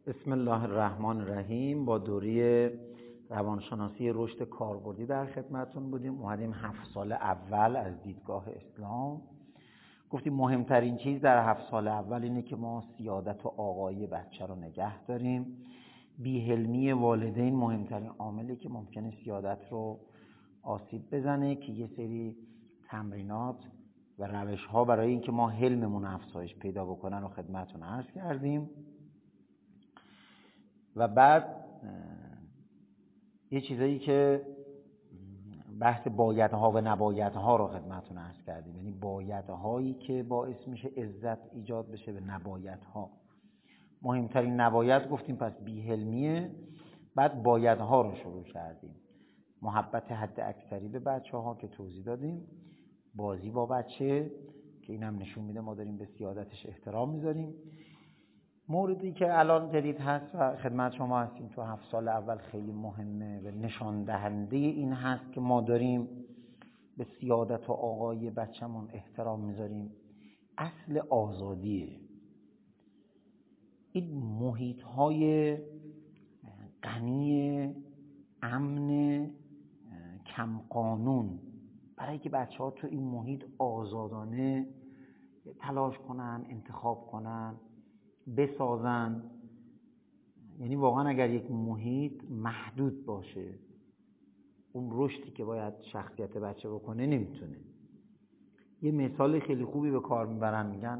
بسم الله الرحمن الرحیم. با دوره روانشناسی رشد کاربردی در خدمتتون بودیم. اومدیم 7 سال اول از دیدگاه اسلام. گفتیم مهمترین چیز در 7 سال اول اینه که ما سیادت و آقایی بچه رو نگه داریم. بی‌حلمی والدین مهمترین عاملی که ممکنه سیادت رو آسیب بزنه، که یه سری تمرینات و روش‌ها برای اینکه ما حلممون افزایش پیدا بکنن رو خدمتتون عرض کردیم. و بعد یه چیزایی که بحث بایدها و نبایدها رو خدمتتون عرض کردیم، یعنی بایدهایی که باعث میشه عزت ایجاد بشه به نبایدها. مهمترین نباید گفتیم پس بی‌حلمیه. بعد بایدها رو شروع کردیم، محبت حد اکثری به بچه ها که توضیح دادیم، بازی با بچه که اینم نشون میده ما داریم به سیادتش احترام میذاریم. موردی که الان جدید هست و خدمت شما هستیم تو 7 سال اول خیلی مهمه و نشان دهنده این هست که ما داریم به سیادت و آقایی بچه‌مون احترام میذاریم، اصل آزادیه. این محیط‌های غنی، امن، کم قانون، برای که بچه‌ها تو این محیط آزادانه تلاش کنن، انتخاب کنن، بسازن. یعنی واقعا اگر یک محیط محدود باشه، اون رشدی که باید شخصیت بچه بکنه نمیتونه. یه مثال خیلی خوبی به کار میبرن، میگن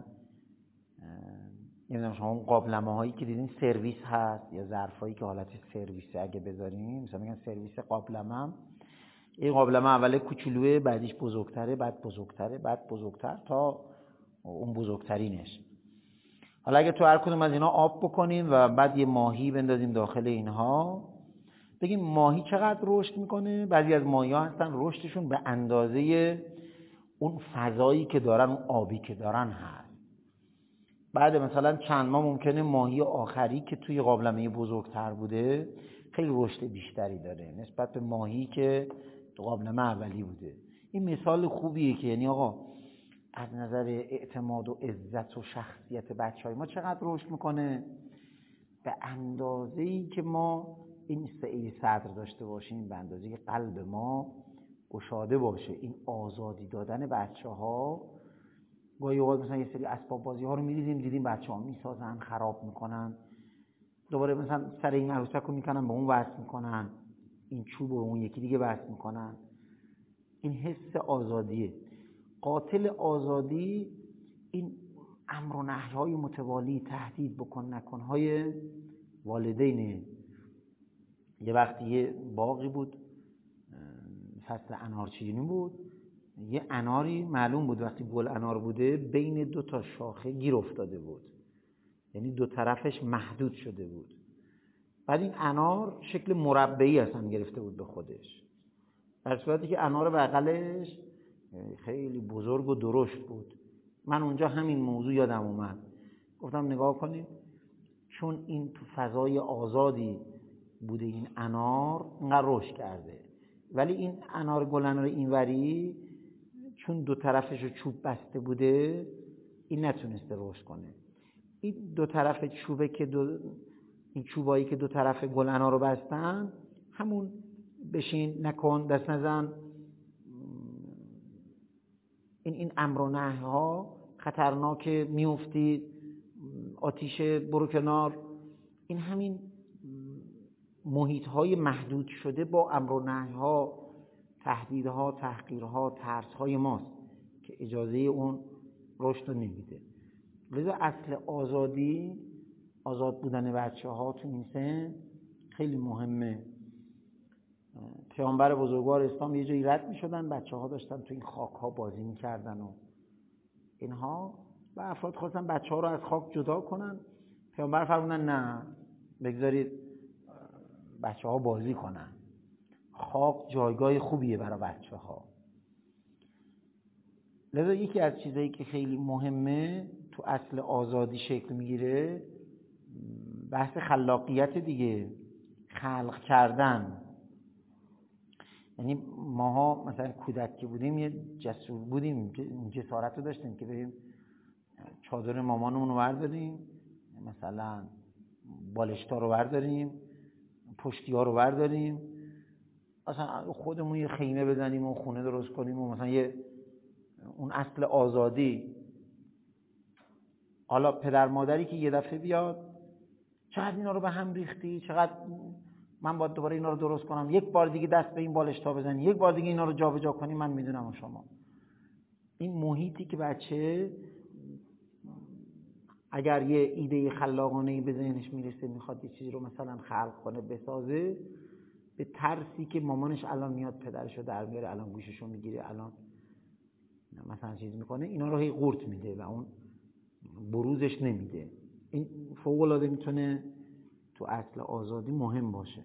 نمیدونم شما اون قابلمه هایی که دیدین سرویس هست یا ظرف هایی که حالت سرویسه اگه بذارین، مثلا میگن سرویس قابلمه. این قابلمه اول کوچولوه، بعدیش بزرگتره، بعد بزرگتره، بعد بزرگتر تا اون بزرگترینش. حالا اگه تو هر کدوم از اینا آب بکنیم و بعد یه ماهی بندازیم داخل اینها، بگیم ماهی چقدر رشد میکنه. بعضی از ماهی‌ها هستن رشدشون به اندازه اون فضایی که دارن، اون آبی که دارن هست. بعد مثلا چند ماه ممکنه ماهی آخری که توی قابلمه بزرگتر بوده خیلی رشد بیشتری داره نسبت به ماهی که تو قابلمه اولی بوده. این مثال خوبیه که یعنی آقا از نظر اعتماد و عزت و شخصیت بچه‌های ما چقدر رشد میکنه؟ به اندازه‌ای که ما این سعی صدر داشته باشیم، به اندازه‌ای که قلب ما گشاده باشه. این آزادی دادن بچه‌ها، گاهی اوقات مثلا یه سری اسباب بازی ها رو می‌ریزیم، دیدیم بچه‌ها میسازن، خراب میکنن، دوباره مثلا سر این عروسک رو میکنن به اون وصل میکنن، این چوب رو اون یکی دیگه وصل میکنن. این حس آزادیه. قاتل آزادی این امر و نهی‌های متوالی، تهدید بکن نکن‌های والدینه. یه وقتی یه باغی بود، فصل انارچینی بود، یه اناری معلوم بود وقتی گل انار بوده بین 2 تا شاخه گیر افتاده بود، یعنی 2 طرفش محدود شده بود. بعد این انار شکل مربعی اصلا گرفته بود به خودش، در صورتی که انار بغلش خیلی بزرگ و درشت بود. من اونجا همین موضوع یادم اومد، گفتم نگاه کنید، چون این تو فضای آزادی بوده این انار اینقدر رشد کرده، ولی این انار گل انار اینوری چون 2 طرفش رو چوب بسته بوده این نتونسته رشد کنه. این 2 طرف چوبه که این چوبایی که 2 طرف گل انار رو بستن، همون بشین نکن دست نزن، این امر و نهی ها خطرناکه، میفتی آتیش برو کنار، این همین محیط های محدود شده با امر و نهی ها، تهدیدها، تحقیرها، ترس های ماست که اجازه اون رشد رو نمیده. لذا اصل آزادی، آزاد بودن بچه ها تو این سن خیلی مهمه. پیامبر بزرگوار اسلام یه جایی رد می شدن، بچه ها داشتن تو این خاک ها بازی می کردن و اینها، و افراد خواستن بچه ها رو از خاک جدا کنن. پیامبر فرمودن نه، بگذارید بچه ها بازی کنن، خاک جایگاه خوبیه برای بچه ها. لذا یکی از چیزایی که خیلی مهمه تو اصل آزادی شکل میگیره بحث خلاقیت دیگه، خلق کردن. یعنی ماها مثلا کودک که بودیم یه جسور بودیم، جسارت رو داشتیم که بریم چادر مامانمون رو برداریم، مثلا بالشتا رو برداریم، پشتی ها رو برداریم، مثلا خودمون یه خیمه بزنیم و خونه درست کنیم و مثلا اون اصل آزادی. حالا پدر مادری که یه دفعه بیاد چقدر اینا رو به هم ریختی، چقدر من باید دوباره اینا رو درست کنم، یک بار دیگه دست به این بالشتا بزنی، یک بار دیگه اینا رو جابجا کنی، من میدونم شما. این محیطی که بچه اگر یه ایده خلاقانه‌ای به ذهنش میرسه میخواد یه چیزی رو مثلا خلق کنه، بسازه، به ترسی که مامانش الان میاد پدرشو در میاره، الان گوششو میگیره، الان مثلا چیز میکنه، اینا رو هی قورت میده و اون بروزش نمیده. این فوق‌العاده میتونه تو اصل آزادی مهم باشه.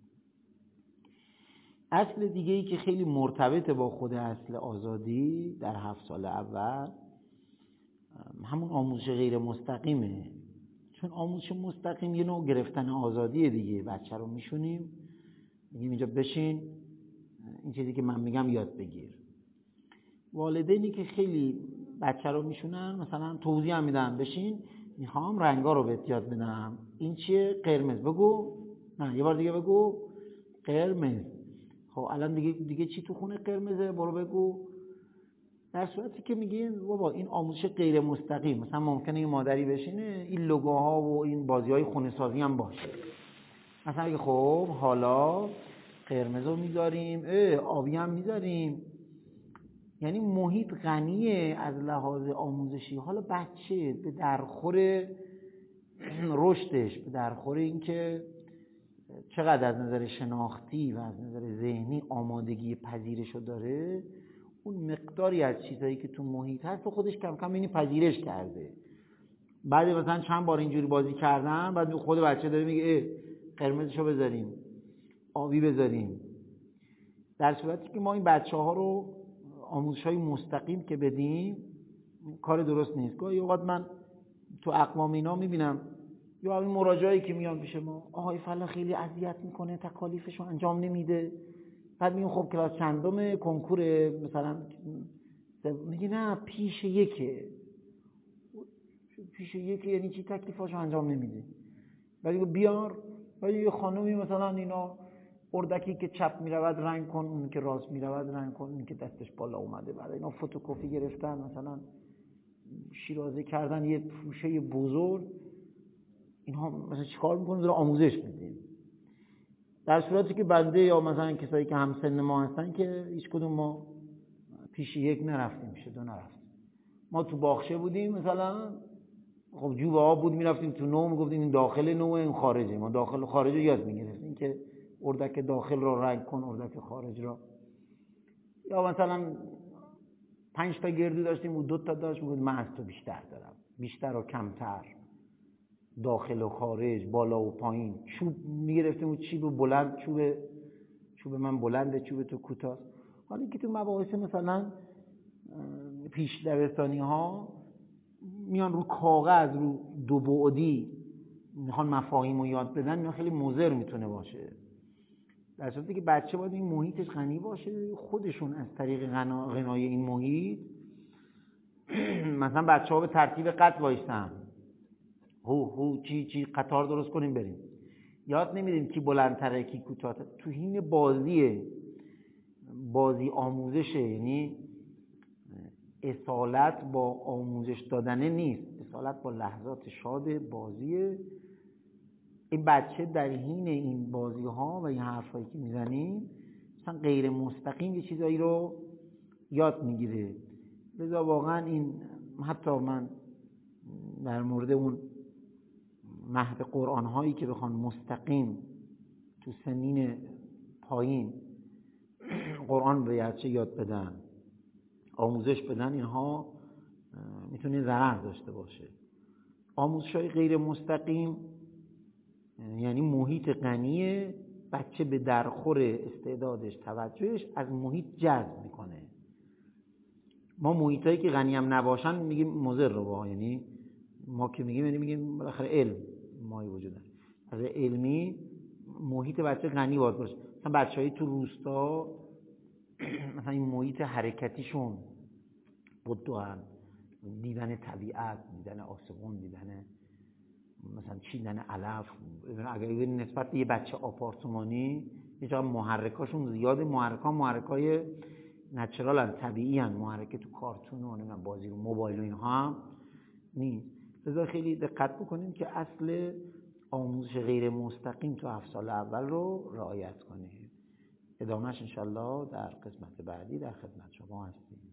اصل دیگه ای که خیلی مرتبطه با خود اصل آزادی در 7 سال اول همون آموزش غیر مستقیمه. چون آموزش مستقیم یه نوع گرفتن آزادیه دیگه. بچه رو میشونیم میگیم اینجا بشین، این چیزی که من میگم یاد بگیر. والدینی که خیلی بچه رو میشونن مثلا توضیح هم میدن، بشین میخوام رنگا رو بهت یاد بدم، این چیه؟ قرمز. بگو، نه یه بار دیگه بگو، قرمز. خب الان دیگه چی تو خونه قرمزه؟ برو بگو. در صورتی که میگین بابا این آموزش غیر مستقیم، مثلا ممکنه یه مادری بشینه این لوگوها و این بازی‌های خونه سازی هم باشه، مثلا اگه خب حالا قرمز رو میذاریم، آبی هم میذاریم، یعنی محیط غنیه از لحاظ آموزشی. حالا بچه به درخور رشدش، به درخور این که چقدر از نظر شناختی و از نظر ذهنی آمادگی پذیرشو داره، اون مقداری از چیزایی که تو محیط هست تو خودش کم کم اینی پذیرش کرده. بعد مثلا چند بار اینجوری بازی کردن، بعد خود بچه داره میگه قرمزشو بذاریم، آبی بذاریم. در صورتی که ما این بچه ها رو آموزش‌های مستقیم که بدیم کار درست نیست. گاهی اوقات من تو اقوام اینا میبینم یا این مراجعه‌ای که میان پیش ما، آقای فلان خیلی اذیت میکنه، تکالیفشو انجام نمیده. بعد میگم خب کلاس چندم کنکور مثلا؟ میگه نه پیش یکه یعنی چی تکلیفاشو انجام نمیده؟ ولی بیار، ولی یه خانومی مثلا اینا اردکی که چپ میرود رنگ کن، اون که راست میرود رنگ کن، اون که دستش بالا اومده. بعد اینا فتوکپی گرفتن، مثلا شیرازه کردن یه فوشه بزرگ. اینها مثلا چیکار میکنه؟ داره آموزش میده. در صورتی که بنده یا مثلا کسایی که همسن ما هستن که هیچ کدوم ما پیش یک نرفتیم، پیش دو نرفتیم. ما تو باغچه بودیم مثلا، خب جوب آب بود، میرفتیم تو نو، میگفتیم این داخل نوه این خارجه. ما داخل و خارج رو یاد میگرفتیم که اردک داخل رو رنگ کن، اردک خارج رو. یا مثلا 5 تا گردو داشتیم و 2 تا داشت، میگفت من از تو بیشتر دارم، بیشتر و کمتر، داخل و خارج، بالا و پایین. چوب میگرفتیم و چوب بلند، چوب من بلنده، چوب تو کوتاه. حالا که تو مباحث مثلا پیش دبستانی ها میان رو کاغذ، رو 2 بعدی میخوان مفاهیم رو یاد بدن، اینا خیلی مضر میتونه باشه. در صورتی که بچه باید این محیطش غنی باشه، خودشون از طریق غنای این محیط مثلا بچه ها به ترتیب قد وایسن، هو چی قطار درست کنیم بریم. یاد نمیدیم کی بلندتره کی کوتاه‌تره. تو حین بازی آموزشه، یعنی اصالت با آموزش دادنه نیست، اصالت با لحظات شاد بازیه. این بچه در حین این بازی ها و این حرفایی که میزنیم مثلا غیر مستقیم یه چیزایی رو یاد میگیره. لذا واقعا این، حتی من در مورد اون مهد قرآن هایی که بخوان مستقیم تو سنین پایین قرآن به بچه یاد بدن، آموزش بدن، اینها میتونه ضرر داشته باشه. آموزش های غیر مستقیم یعنی محیط غنیه، بچه به درخور استعدادش، توجهش از محیط جذب میکنه. ما محیط هایی که غنی هم نباشن میگیم مضر رو، یعنی ما که میگیم بالاخره علم مایی وجود داره. از علمی محیط بچه غنی باید باشه. مثلا بچه‌های تو روستا مثلا این محیط حرکتیشون بدوان، دیدن طبیعت، دیدن آسمون، دیدن مثلا چیدن علف، اگر نسبت به یه بچه آپارتمانی یه جا محرکاشون زیاده، محرکای نچرالن، طبیعی‌ان، محرک تو کارتون و نمیدونم بازی رو موبایل و اینها هم نیست. لذا خیلی دقت بکنیم که اصل آموزش غیر مستقیم تو 7 سال اول رو رعایت کنیم. ادامهش انشالله در قسمت بعدی در خدمت شما هستیم.